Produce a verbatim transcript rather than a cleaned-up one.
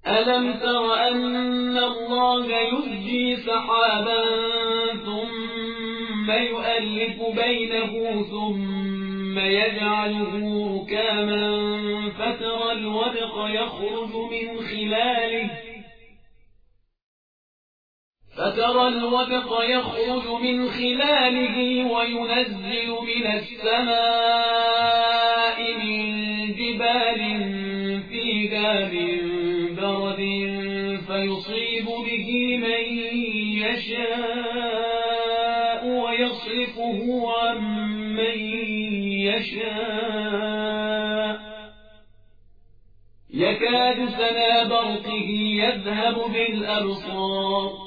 ألم تر أن الله يزجي سحابا ثم يؤلف بينه ثم يجعله ركاما فترى الودق يخرج من خلاله فترى الودق يخرج من خلاله وينزل من السماء من جبال فيها من برد فيصيب به من يشاء ويصرفه عن من يشاء يكاد سنا برقه يذهب بالأبصار